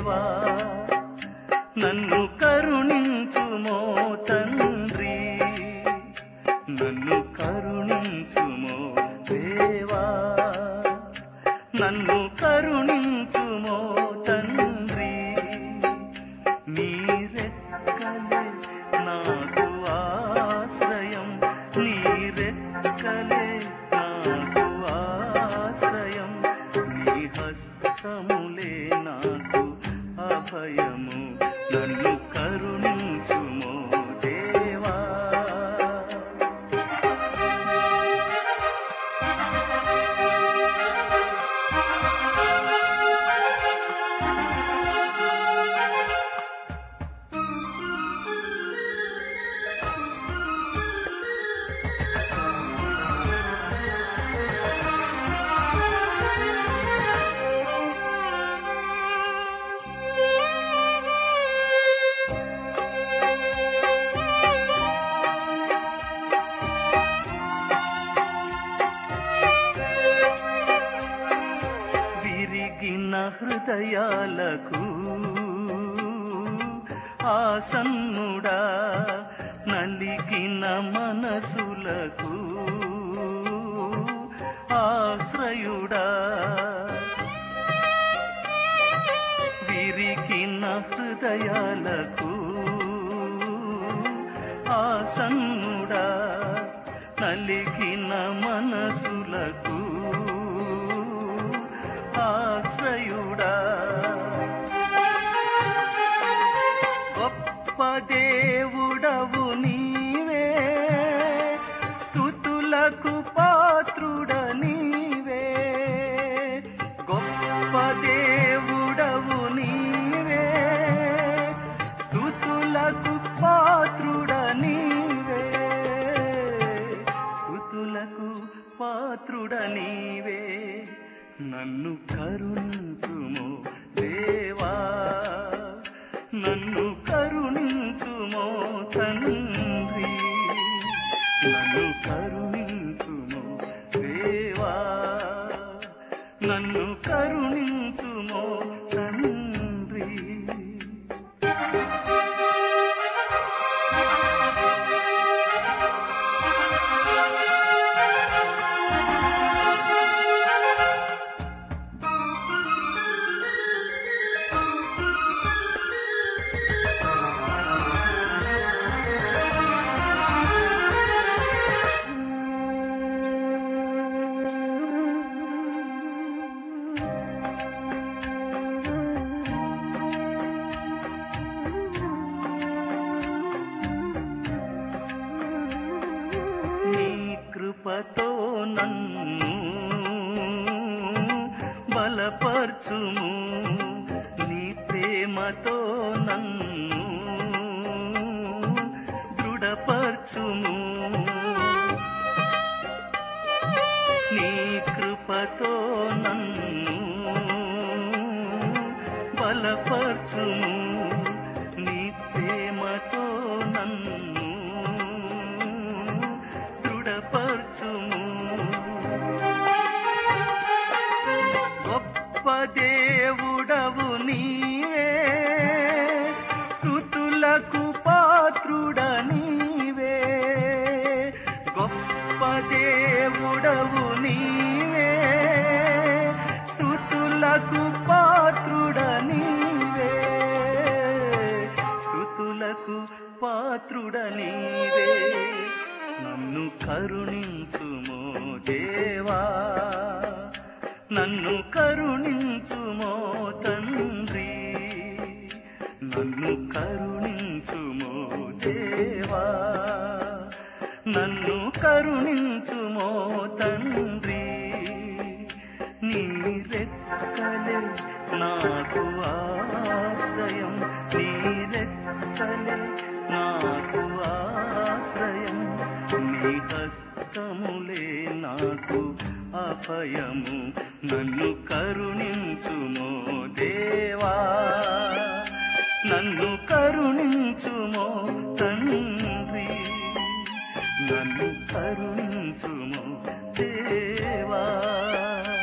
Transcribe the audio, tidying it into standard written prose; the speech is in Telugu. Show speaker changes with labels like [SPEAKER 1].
[SPEAKER 1] దేవా నన్ను కరుణించుమో తండ్రి, నన్ను కరుణించుమో దేవా, నన్ను కరుణించుమో తండ్రి. నీ రెక్కలే నాకు ఆశ్రయం, నీ రెక్కలే నాకు ఆశ్రయం, నీ హస్తములే నాకు అభయము. నన్ను కరుణించుమో దేవా. విరిగిన హృదయాలకు ఆసన్నుడా, నలిగిన మనసులకు ఆశ్రయుడా. విరిగిన హృదయాలకు ఆసన్నుడా, నలిగిన మనసులకు ఆశ్రయుడా. గొప్ప దేవుడవు నీవే, స్తుతులకు పాత్రుడ నీవే. గొప్ప దేవుడవు నీవే, స్తుతులకు పాత్రుడ నీవే, స్తుతులకు పాత్రుడ నీవే. నన్ను కరుణించుమో దేవా, నన్ను కరుణించుమో తండ్రి, నన్ను కరుణించుమో దేవా, నన్ను కరుణించుమో తండ్రి. నీ కృపతో నన్ను బలపర్చుము, నీ ప్రేమతో నన్ను దృఢపర్చుము. నీ కృపతో నన్ను బలపర్చుము, నీ ప్రేమతో నన్ను దృఢపర్చుము. గొప్ప దేవుడవు నీవే, స్తుతులకు పాత్రుడ నీవే. గొప్ప దేవుడవు నీవే, స్తుతులకు పాత్రుడ నీవే, స్తుతులకు పాత్రుడ నీవే. నన్ను కరుణించుమో దేవా, నన్ను కరుణించుమో తండ్రి, నన్ను కరుణించుమో దేవా, నన్ను కరుణించుమో తండ్రి. నీ రెక్కలే నాకు ఆశ్రయం, నీ రెక్కలే నాకు ఆశ్రయం, నీ హస్తములే నాకు అభయము. నన్ను కరుణించుమో దేవా, నన్ను కరుణించుమో తండ్రి, నన్ను కరుణించుమో దేవా.